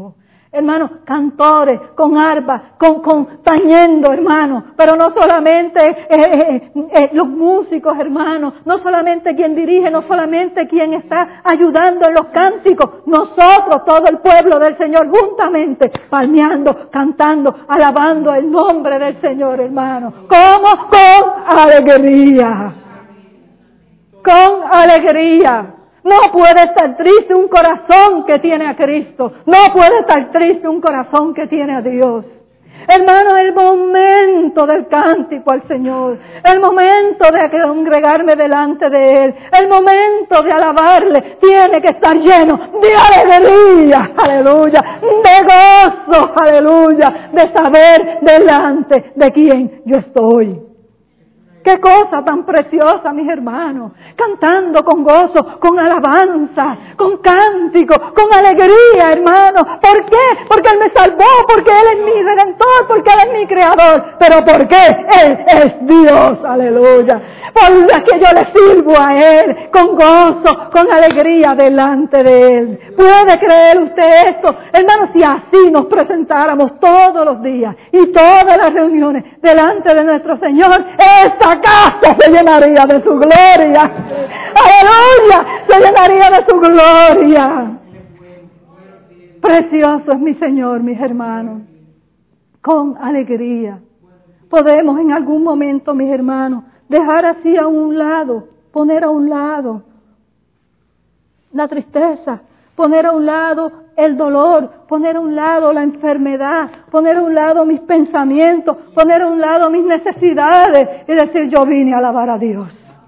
Hermanos, cantores, con arpa, con, con tañendo, hermanos. Pero no solamente eh, eh, eh, los músicos, hermanos. No solamente quien dirige, no solamente quien está ayudando en los cánticos. Nosotros, todo el pueblo del Señor, juntamente, palmeando, cantando, alabando el nombre del Señor, hermanos. ¿Cómo? Con alegría. Con alegría. No puede estar triste un corazón que tiene a Cristo. No puede estar triste un corazón que tiene a Dios. Hermano, el momento del cántico al Señor, el momento de congregarme delante de Él, el momento de alabarle, tiene que estar lleno de alegría, aleluya, de gozo, aleluya, de saber delante de quién yo estoy. Qué cosa tan preciosa, mis hermanos, cantando con gozo, con alabanza, con cántico, con alegría, hermanos. ¿Por qué? Porque Él me salvó, porque Él es mi redentor, porque Él es mi creador. ¿Pero por qué? Él es Dios, aleluya. Por la que yo le sirvo a Él, con gozo, con alegría delante de Él. ¿Puede creer usted esto? Hermanos, si así nos presentáramos todos los días y todas las reuniones delante de nuestro Señor, esta casa se llenaría de su gloria. Aleluya, se llenaría de su gloria. Precioso es mi Señor, mis hermanos. Con alegría. Podemos en algún momento, mis hermanos, dejar así a un lado, poner a un lado la tristeza, poner a un lado el dolor, poner a un lado la enfermedad, poner a un lado mis pensamientos, poner a un lado mis necesidades y decir, yo vine a alabar a Dios.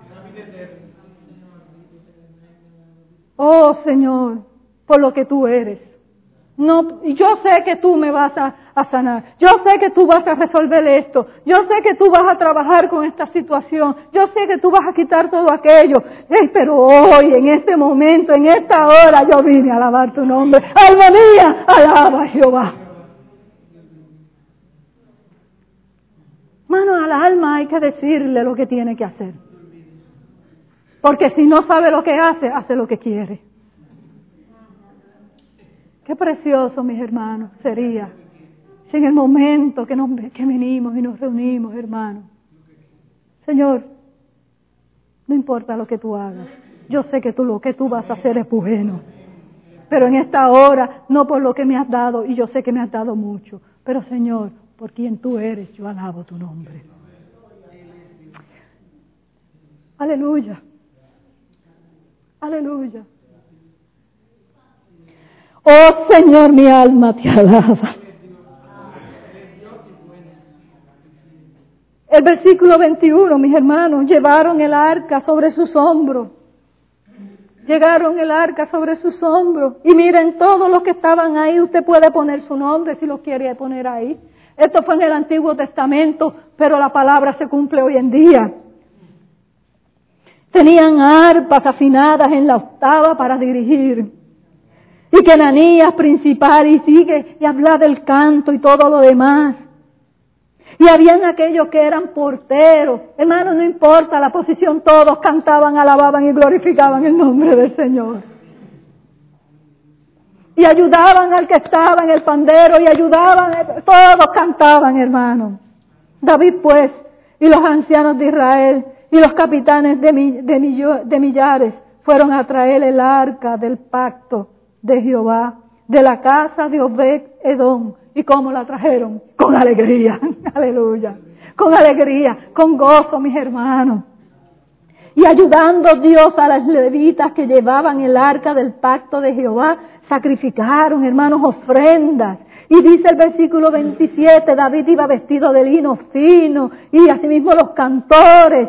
Oh Señor, por lo que tú eres. No, yo sé que tú me vas a, a sanar. Yo sé que tú vas a resolver esto. Yo sé que tú vas a trabajar con esta situación. Yo sé que tú vas a quitar todo aquello. Hey, pero hoy, en este momento, en esta hora, yo vine a alabar tu nombre. Alma mía, alaba a Jehová. Mano, al alma hay que decirle lo que tiene que hacer. Porque si no sabe lo que hace, hace lo que quiere. Qué precioso, mis hermanos, sería si en el momento que, nos, que venimos y nos reunimos, hermanos, Señor, no importa lo que tú hagas, yo sé que tú lo que tú vas a hacer es bueno, pero en esta hora, no por lo que me has dado, y yo sé que me has dado mucho, pero Señor, por quien tú eres, yo alabo tu nombre. Aleluya, aleluya. Oh Señor, mi alma te alaba. El versículo veintiuno, mis hermanos, llevaron el arca sobre sus hombros. Llegaron el arca sobre sus hombros. Y miren, todos los que estaban ahí, usted puede poner su nombre si lo quiere poner ahí. Esto fue en el Antiguo Testamento, pero la palabra se cumple hoy en día. Tenían arpas afinadas en la octava para dirigir. Y que Ananías principal y sigue y habla del canto y todo lo demás. Y habían aquellos que eran porteros. Hermanos, no importa la posición, todos cantaban, alababan y glorificaban el nombre del Señor. Y ayudaban al que estaba en el pandero y ayudaban, todos cantaban, hermanos. David pues, y los ancianos de Israel y los capitanes de, de, de millares fueron a traer el arca del pacto de Jehová, de la casa de Obed Edom. ¿Y cómo la trajeron? Con alegría, aleluya, con alegría, con gozo, mis hermanos. Y ayudando Dios a las levitas que llevaban el arca del pacto de Jehová, sacrificaron, hermanos, ofrendas. Y dice el versículo veintisiete, David iba vestido de lino fino, y asimismo los cantores.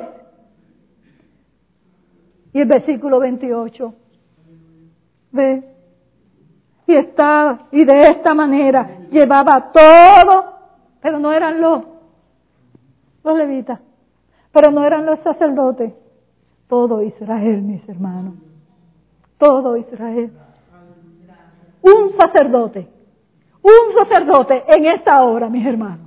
Y el versículo veintiocho, ve, y estaba, y de esta manera llevaba todo, pero no eran los, los levitas, pero no eran los sacerdotes, todo Israel, mis hermanos, todo Israel. Un sacerdote, un sacerdote en esta hora, mis hermanos,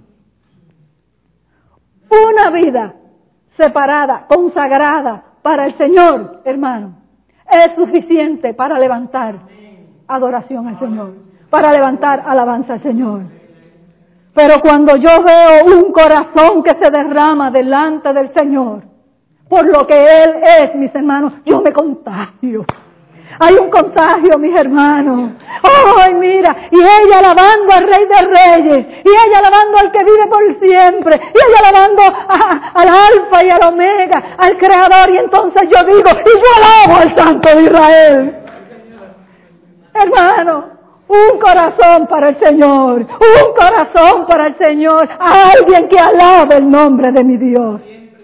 una vida separada, consagrada para el Señor, hermano, es suficiente para levantar adoración al Señor. para levantar alabanza al Señor. Pero cuando yo veo un corazón que se derrama delante del Señor, por lo que Él es, mis hermanos, yo me contagio. Hay un contagio, mis hermanos. ¡Ay, mira! Y ella alabando al Rey de Reyes. Y ella alabando al que vive por siempre. Y ella alabando a, al Alfa y al Omega, al Creador. Y entonces yo digo, y yo alabo al Santo de Israel. Hermano, un corazón para el Señor. Un corazón para el Señor. A alguien que alabe el nombre de mi Dios.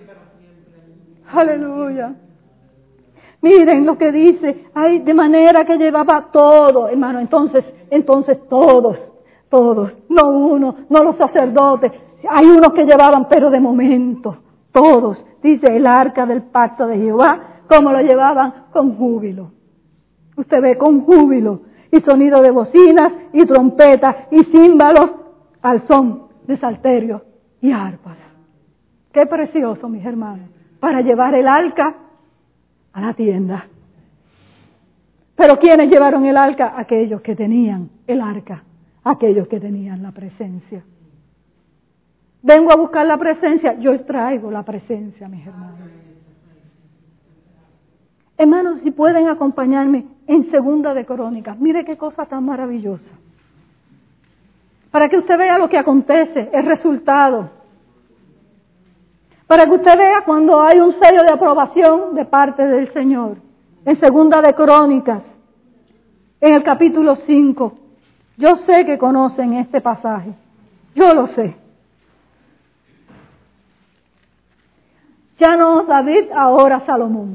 Aleluya. Miren lo que dice, ay, de manera que llevaba todo, hermano, entonces, entonces todos, todos, no uno, no los sacerdotes, hay unos que llevaban, pero de momento, todos, dice el arca del pacto de Jehová, como lo llevaban con júbilo. Usted ve con júbilo, y sonido de bocinas, y trompetas, y címbalos, al son de salterios y arpas. Qué precioso, mis hermanos, para llevar el arca a la tienda. Pero ¿quiénes llevaron el arca? Aquellos que tenían el arca, aquellos que tenían la presencia. Vengo a buscar la presencia, yo traigo la presencia, mis hermanos. Hermanos, si pueden acompañarme en Segunda de Crónicas, mire qué cosa tan maravillosa. Para que usted vea lo que acontece, el resultado. Para que usted vea cuando hay un sello de aprobación de parte del Señor. En Segunda de Crónicas, en el capítulo cinco. Yo sé que conocen este pasaje. Yo lo sé. Ya no David, ahora Salomón.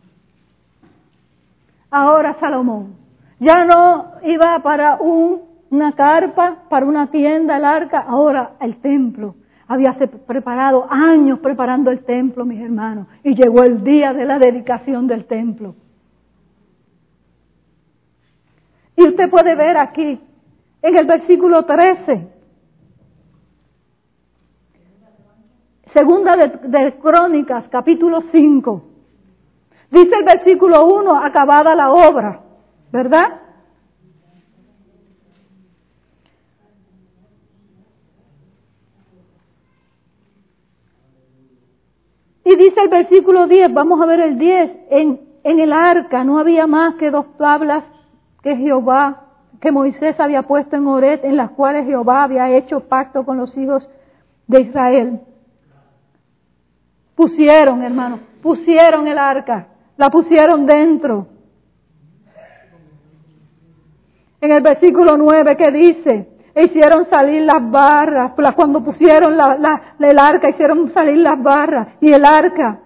Ahora Salomón. Ya no iba para un, una carpa, para una tienda, el arca, ahora el templo. Había preparado años preparando el templo, mis hermanos, y llegó el día de la dedicación del templo. Y usted puede ver aquí, en el versículo trece, Segunda de, de Crónicas, capítulo cinco, dice el versículo uno, acabada la obra, ¿verdad? Y dice el versículo diez, vamos a ver el diez, en, en el arca no había más que dos tablas que Jehová, que Moisés había puesto en Horeb, en las cuales Jehová había hecho pacto con los hijos de Israel. Pusieron, hermano, pusieron el arca, la pusieron dentro. En el versículo nueve, ¿qué dice? Hicieron salir las barras, cuando pusieron la, la, el arca, hicieron salir las barras y el arca.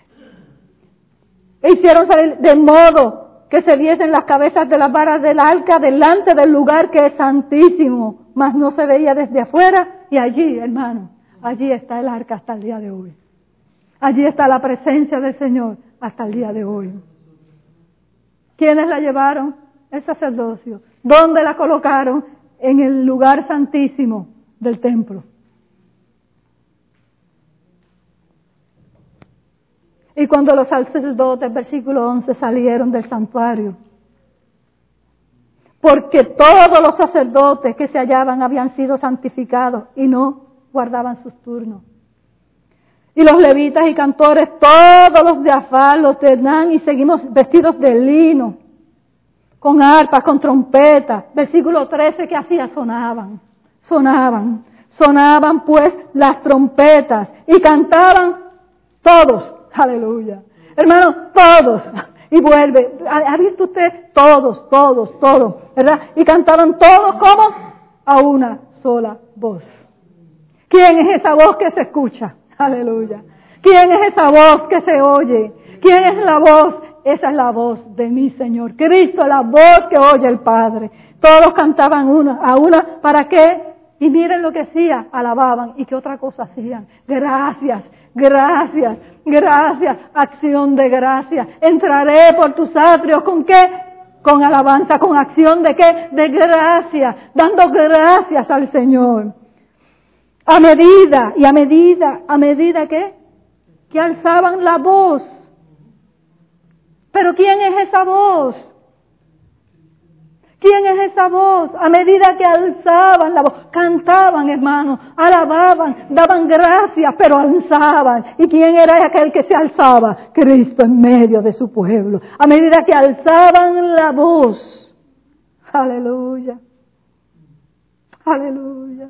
Hicieron salir de modo que se viesen las cabezas de las barras del arca delante del lugar que es santísimo, mas no se veía desde afuera. Y allí, hermano, allí está el arca hasta el día de hoy. Allí está la presencia del Señor hasta el día de hoy. ¿Quiénes la llevaron? El sacerdocio. ¿Dónde la colocaron? En el lugar santísimo del templo. Y cuando los sacerdotes, versículo once, salieron del santuario, porque todos los sacerdotes que se hallaban habían sido santificados y no guardaban sus turnos. Y los levitas y cantores, todos los de Afal, los de Nan, y seguimos vestidos de lino, con arpas, con trompetas. Versículo trece, ¿qué hacía? Sonaban, sonaban, sonaban pues las trompetas y cantaban todos, aleluya. Hermanos, todos, y vuelve, ¿ha visto usted? Todos, todos, todos, ¿verdad? Y cantaban todos, ¿cómo? A una sola voz. ¿Quién es esa voz que se escucha? Aleluya. ¿Quién es esa voz que se oye? ¿Quién es la voz? Esa es la voz de mi Señor. Cristo, la voz que oye el Padre. Todos cantaban una a una. ¿Para qué? Y miren lo que hacía. Alababan. ¿Y qué otra cosa hacían? Gracias, gracias, gracias. Acción de gracias. Entraré por tus atrios. ¿Con qué? Con alabanza, con acción de qué? De gracias. Dando gracias al Señor. A medida, y a medida, a medida que, que alzaban la voz. Pero ¿quién es esa voz? ¿Quién es esa voz? A medida que alzaban la voz, cantaban, hermanos, alababan, daban gracias, pero alzaban. ¿Y quién era aquel que se alzaba? Cristo en medio de su pueblo. A medida que alzaban la voz. Aleluya. Aleluya.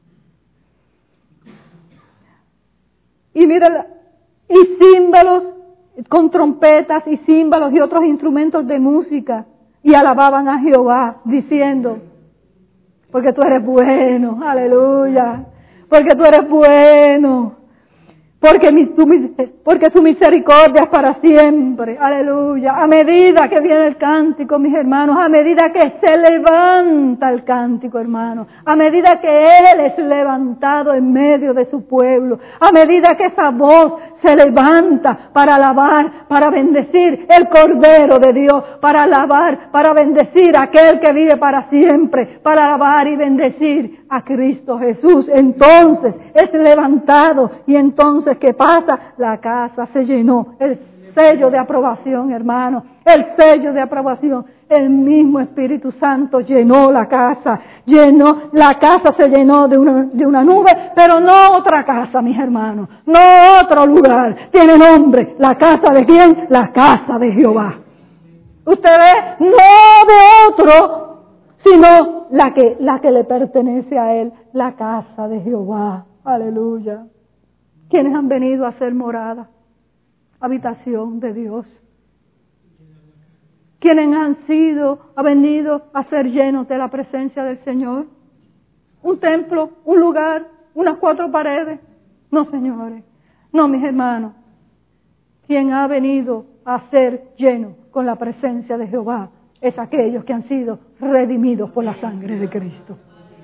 Y mira, y címbalos con trompetas y címbalos y otros instrumentos de música. Y alababan a Jehová, diciendo, porque tú eres bueno, aleluya, porque tú eres bueno, porque, mi, tu, porque su misericordia es para siempre, aleluya. A medida que viene el cántico, mis hermanos, a medida que se levanta el cántico, hermanos, a medida que Él es levantado en medio de su pueblo, a medida que esa voz se levanta para alabar, para bendecir el Cordero de Dios, para alabar, para bendecir a aquel que vive para siempre, para alabar y bendecir a Cristo Jesús. Entonces es levantado y entonces ¿qué pasa? La casa se llenó, el sello de aprobación, hermano, el sello de aprobación. El mismo Espíritu Santo llenó la casa, llenó, la casa se llenó de una, de una nube, pero no otra casa, mis hermanos, no otro lugar. Tiene nombre, ¿la casa de quién? La casa de Jehová. Usted ve, no de otro, sino la que, la que le pertenece a Él, la casa de Jehová. Aleluya. ¿Quiénes han venido a ser morada? Habitación de Dios. ¿Quiénes han sido, han venido a ser llenos de la presencia del Señor? ¿Un templo, un lugar, unas cuatro paredes? No, señores. No, mis hermanos. Quien ha venido a ser lleno con la presencia de Jehová es aquellos que han sido redimidos por la sangre de Cristo.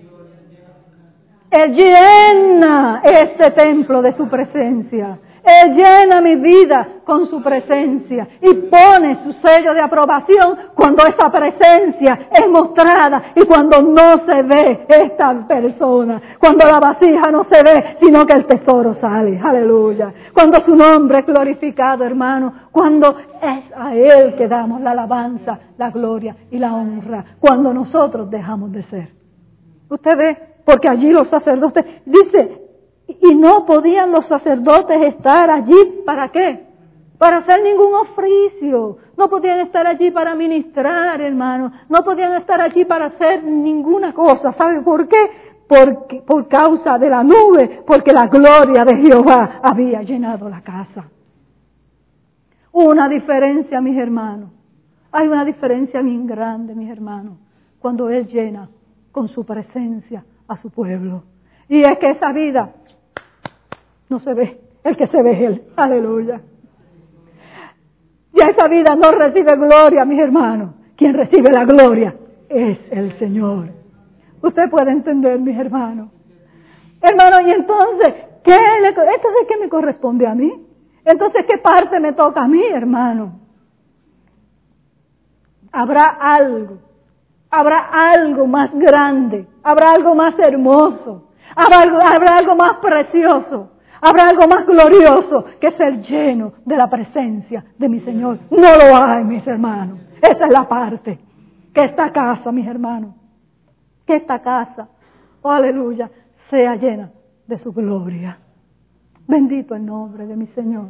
Él llena este templo de su presencia. Él llena mi vida con su presencia y pone su sello de aprobación cuando esa presencia es mostrada y cuando no se ve esta persona, cuando la vasija no se ve, sino que el tesoro sale. Aleluya. Cuando su nombre es glorificado, hermano, cuando es a Él que damos la alabanza, la gloria y la honra, cuando nosotros dejamos de ser. Usted ve, porque allí los sacerdotes, dice, y no podían los sacerdotes estar allí, ¿para qué? Para hacer ningún oficio. No podían estar allí para ministrar, hermano. No podían estar allí para hacer ninguna cosa. ¿Sabe por qué? Porque, por causa de la nube, porque la gloria de Jehová había llenado la casa. Una diferencia, mis hermanos. Hay una diferencia bien grande, mis hermanos, cuando Él llena con su presencia a su pueblo. Y es que esa vida no se ve, el que se ve es Él. Aleluya. Ya esa vida no recibe gloria, mis hermanos. Quien recibe la gloria es el Señor. Usted puede entender, mis hermanos. Hermano, y entonces, ¿qué le, entonces, ¿qué me corresponde a mí? Entonces, ¿qué parte me toca a mí, hermano? Habrá algo, habrá algo más grande, habrá algo más hermoso, habrá algo, habrá algo más precioso. Habrá algo más glorioso que ser lleno de la presencia de mi Señor. No lo hay, mis hermanos. Esa es la parte. Que esta casa, mis hermanos, que esta casa, oh, aleluya, sea llena de su gloria. Bendito el nombre de mi Señor.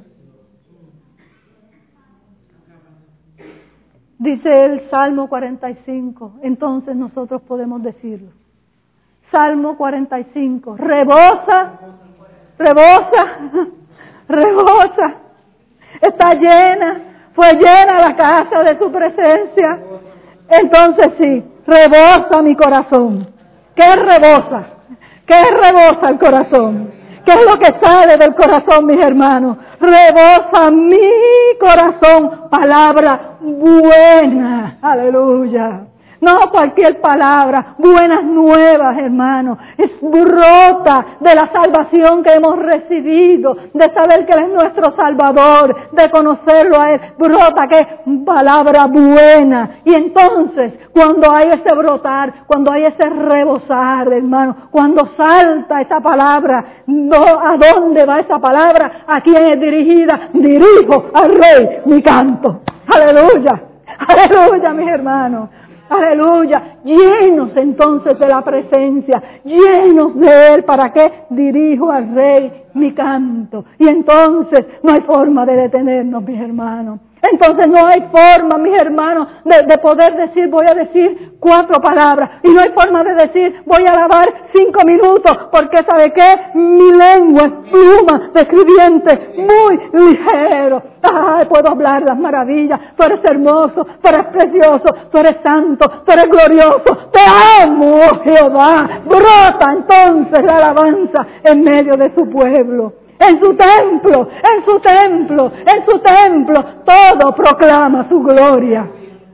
Dice el Salmo cuarenta y cinco, entonces nosotros podemos decirlo. Salmo cuarenta y cinco, rebosa. Rebosa, rebosa, está llena, fue llena la casa de su presencia. Entonces sí, rebosa mi corazón. ¿Qué rebosa? ¿Qué rebosa el corazón? ¿Qué es lo que sale del corazón, mis hermanos? Rebosa mi corazón, palabra buena, aleluya. No cualquier palabra, buenas nuevas, hermano. Es brota de la salvación que hemos recibido, de saber que Él es nuestro Salvador, de conocerlo a Él. Brota que es palabra buena. Y entonces, cuando hay ese brotar, cuando hay ese rebosar, hermano, cuando salta esa palabra, no, ¿a dónde va esa palabra? ¿A quién es dirigida? Dirijo al Rey mi canto. Aleluya, aleluya, mis hermanos. Aleluya. Llenos entonces de la presencia. Llenos de Él. ¿Para qué? Dirijo al Rey mi canto. Y entonces no hay forma de detenernos, mis hermanos. Entonces no hay forma, mis hermanos, de, de poder decir, voy a decir cuatro palabras. Y no hay forma de decir, voy a alabar cinco minutos. Porque ¿sabe qué? Mi lengua es pluma de escribiente muy ligero. Ay, puedo hablar las maravillas. Tú eres hermoso, tú eres precioso, tú eres santo, tú eres glorioso. Te amo, oh Jehová. Brota entonces la alabanza en medio de su pueblo. En su templo, en su templo, en su templo, todo proclama su gloria.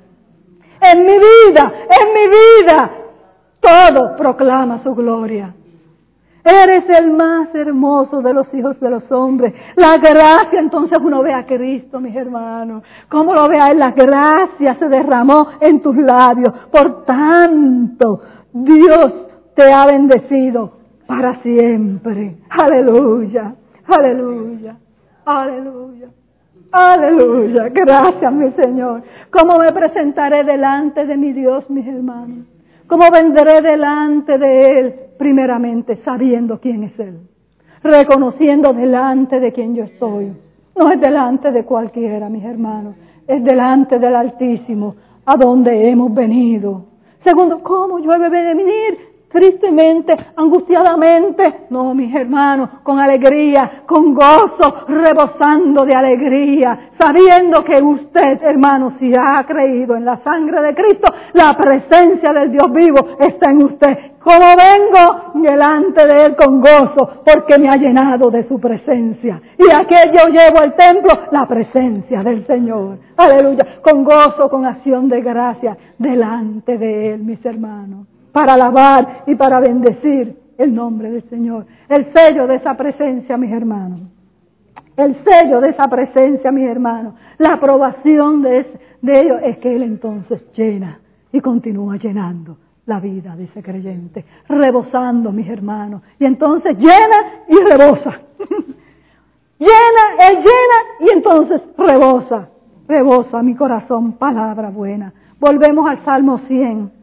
En mi vida, en mi vida, todo proclama su gloria. Eres el más hermoso de los hijos de los hombres. La gracia, entonces uno ve a Cristo, mis hermanos. ¿Cómo lo ve a Él? La gracia se derramó en tus labios. Por tanto, Dios te ha bendecido para siempre. Aleluya. Aleluya, aleluya, aleluya. Gracias, mi Señor. ¿Cómo me presentaré delante de mi Dios, mis hermanos? ¿Cómo vendré delante de Él? Primeramente, sabiendo quién es Él. Reconociendo delante de quién yo estoy. No es delante de cualquiera, mis hermanos. Es delante del Altísimo, a donde hemos venido. Segundo, ¿cómo yo he de venir? Tristemente, angustiadamente, no, mis hermanos, con alegría, con gozo, rebosando de alegría, sabiendo que usted, hermano, si ha creído en la sangre de Cristo, la presencia del Dios vivo está en usted. Como vengo delante de Él con gozo, porque me ha llenado de su presencia. Y aquí yo llevo al templo la presencia del Señor. Aleluya, con gozo, con acción de gracia, delante de Él, mis hermanos. Para alabar y para bendecir el nombre del Señor. El sello de esa presencia, mis hermanos. El sello de esa presencia, mis hermanos. La aprobación de, ese, de ellos es que Él entonces llena y continúa llenando la vida de ese creyente. Rebosando, mis hermanos. Y entonces llena y rebosa. Llena, Él llena y entonces rebosa. Rebosa mi corazón, palabra buena. Volvemos al Salmo cien.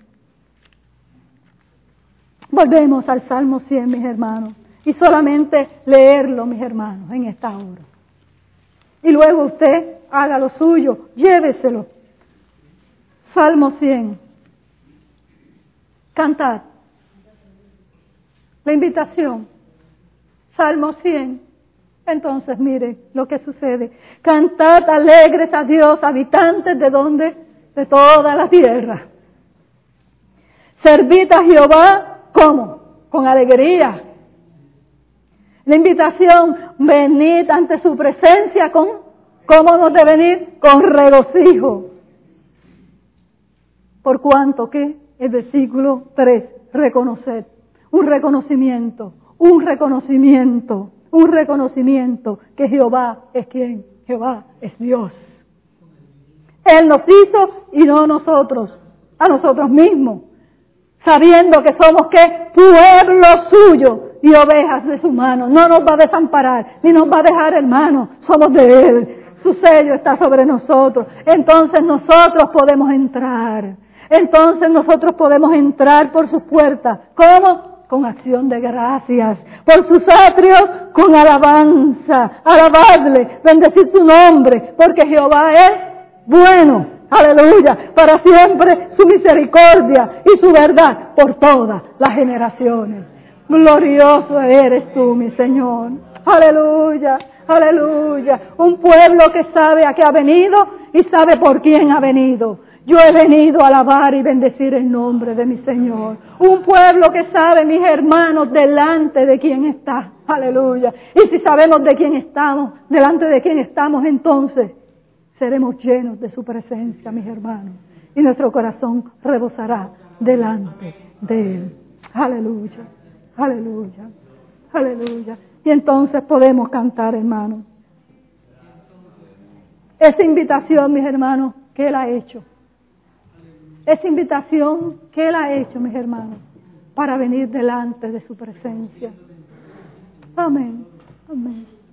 Volvemos al Salmo cien, mis hermanos, y solamente leerlo, mis hermanos, en esta hora. Y luego usted haga lo suyo, lléveselo. Salmo cien. Cantad. La invitación. Salmo cien. Entonces, mire lo que sucede. Cantad alegres a Dios, habitantes de donde, de toda la tierra. Servid a Jehová. ¿Cómo? Con alegría. La invitación, venid ante su presencia con, ¿cómo hemos de venir? Con regocijo. Por cuanto que, el versículo tres, reconocer. Un reconocimiento, un reconocimiento, un reconocimiento que Jehová es quien, Jehová es Dios. Él nos hizo y no nosotros, a nosotros mismos. Sabiendo que somos, ¿qué? Pueblo suyo y ovejas de su mano. No nos va a desamparar, ni nos va a dejar, hermano. Somos de Él. Su sello está sobre nosotros. Entonces nosotros podemos entrar. Entonces nosotros podemos entrar por sus puertas. ¿Cómo? Con acción de gracias. Por sus atrios, con alabanza. Alabadle, bendecir su nombre, porque Jehová es bueno. Aleluya, para siempre su misericordia y su verdad por todas las generaciones. Glorioso eres tú, mi Señor. Aleluya, aleluya. Un pueblo que sabe a qué ha venido y sabe por quién ha venido. Yo he venido a alabar y bendecir el nombre de mi Señor. Un pueblo que sabe, mis hermanos, delante de quién está. Aleluya. Y si sabemos de quién estamos, delante de quién estamos, entonces seremos llenos de su presencia, mis hermanos, y nuestro corazón rebosará delante de Él. Aleluya, aleluya, aleluya. Y entonces podemos cantar, hermanos. Esa invitación, mis hermanos, que Él ha hecho. Esa invitación que Él ha hecho, mis hermanos, para venir delante de su presencia. Amén, amén.